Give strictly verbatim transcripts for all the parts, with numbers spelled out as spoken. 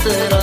तेरा।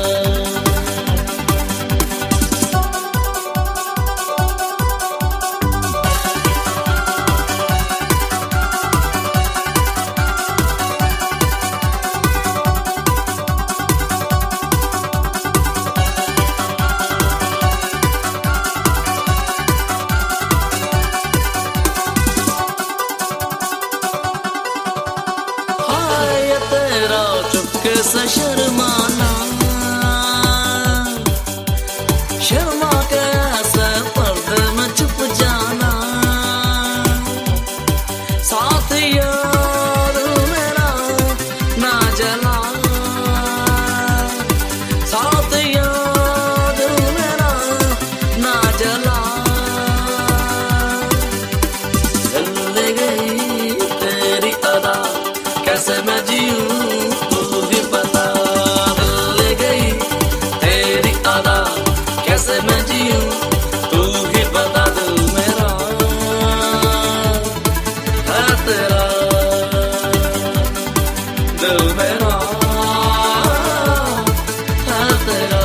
तेरा चुपके से शर्माना, शर्मा के ऐसे पर्दे में छुप जाना, साथ यार मेरा ना जला, साथ यार मेरा ना जला। दिल ले गई तेरी अदा, कैसे मैं जीऊं तू ही बता। दिल ले गई तेरी अदा, कैसे मैं जीऊं तू ही बता। दिल मेरा है तेरा, दिल मेरा है तेरा।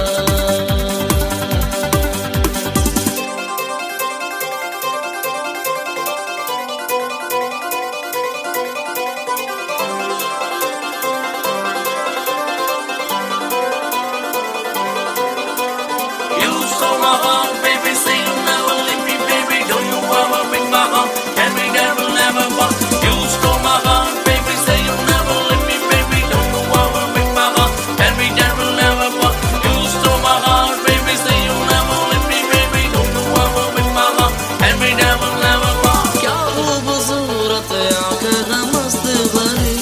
Stole my heart, baby, say you'll never leave me, baby. Don't you ever break my heart, and we never, never walk. You stole my heart, baby, say you'll never leave me, baby. Don't you ever break my heart, and we never, never walk. You stole my heart, baby, say you'll never leave me, baby. Don't you ever break my heart, and we never, never walk. क्या खूबसूरत आँखें हैं मस्त भरी,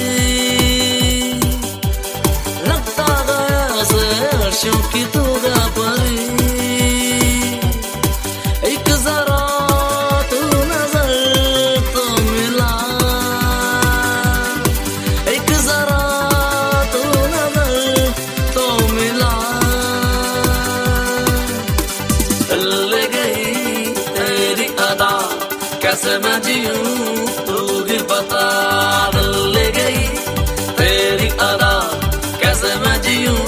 लगता गया से अर्शों की तूगा परी। एक जरा तू नजर तो मिला, एक जरा तू नजर तो मिला। दिल ले गई तेरी अदा, कैसे मैं जीऊं तू ही बता। दिल ले गई तेरी अदा, कैसे मैं जीऊं